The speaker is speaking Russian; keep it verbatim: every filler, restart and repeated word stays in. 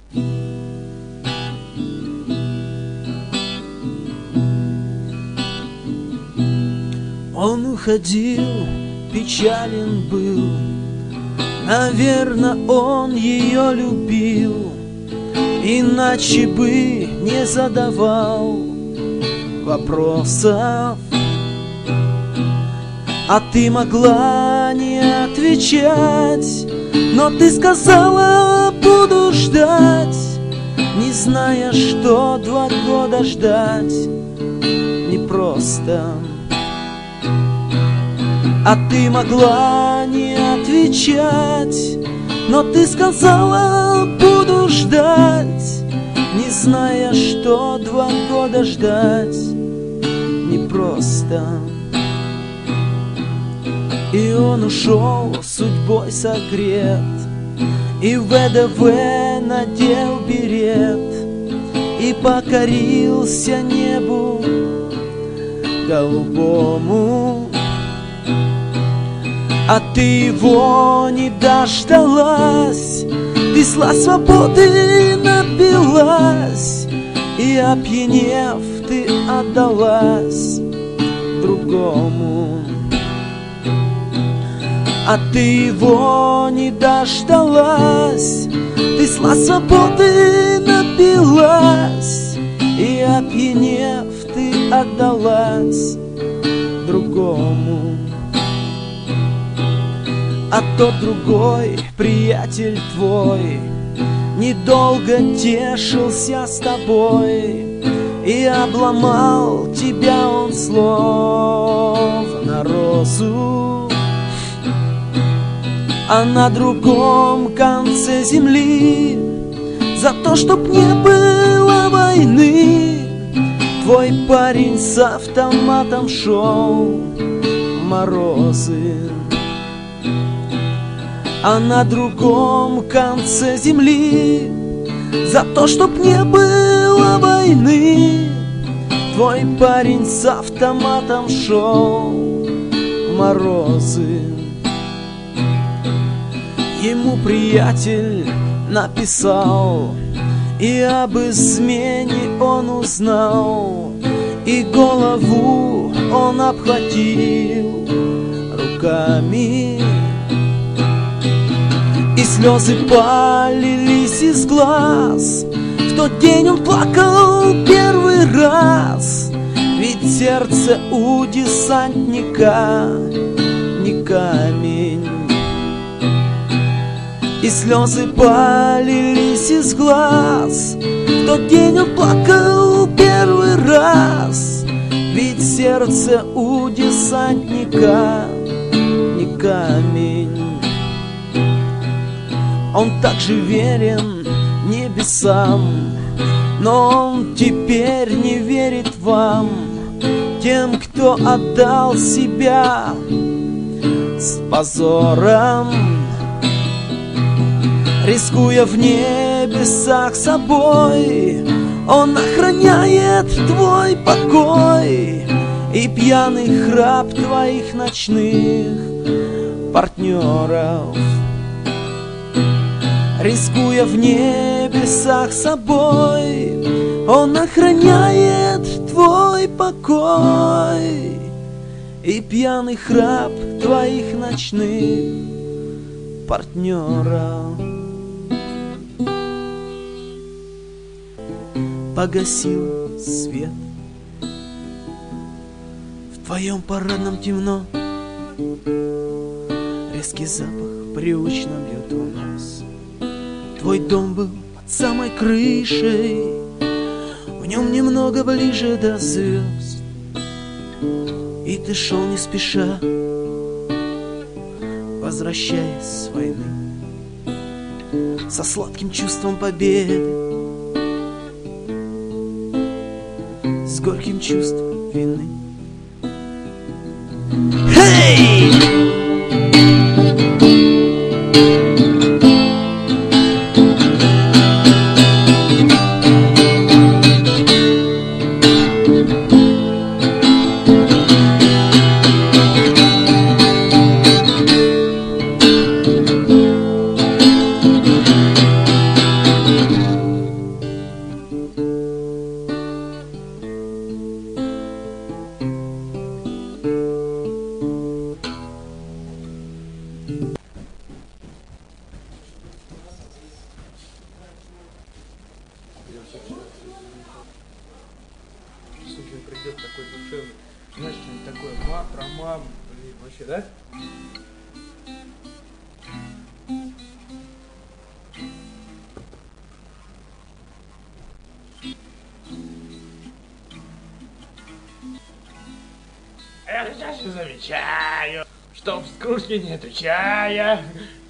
Он уходил, печален был, наверно, он ее любил, иначе бы не задавал вопросов. А ты могла не отвечать, но ты сказала: буду ждать, не зная, что два года ждать непросто. А ты могла не отвечать, но ты сказала: буду ждать, не зная, что два года ждать непросто. И он ушел, судьбой согрет, и в вэ дэ вэ надел берет, и покорился небу голубому. А ты его не дождалась, ты сла свободы напилась, и, опьянев, ты отдалась другому. А ты его не дождалась, ты сла свободы напилась, и, опьянев, ты отдалась другому. А тот другой, приятель твой, недолго тешился с тобой, и обломал тебя он словно розу. А на другом конце земли за то, чтоб не было войны, твой парень с автоматом шел в морозы. А на другом конце земли за то, чтоб не было войны, твой парень с автоматом шел в морозы. Ему приятель написал, и об измене он узнал, и голову он обхватил руками. И слезы полились из глаз, в тот день он плакал первый раз, ведь сердце у десантника не камень. И слезы полились из глаз, в тот день он плакал первый раз, ведь сердце у десантника не камень. Он так же верен небесам, но он теперь не верит вам, тем, кто отдал себя с позором. Рискуя в небесах собой, он охраняет твой покой и пьяный храп твоих ночных партнеров. Рискуя в небесах собой, он охраняет твой покой и пьяный храп твоих ночных партнеров. Погасил свет, в твоем парадном темно, резкий запах привычно бьет в нос. Твой дом был под самой крышей, в нем немного ближе до звезд, и ты шел не спеша, возвращаясь с войны, со сладким чувством победы, с горьким чувством вины. Hey! Сукин придет такой душевный. Знаешь, что-нибудь такое, ма, про маму, блин, вообще, да? Я сейчас замечаю, что в кружке нету чая.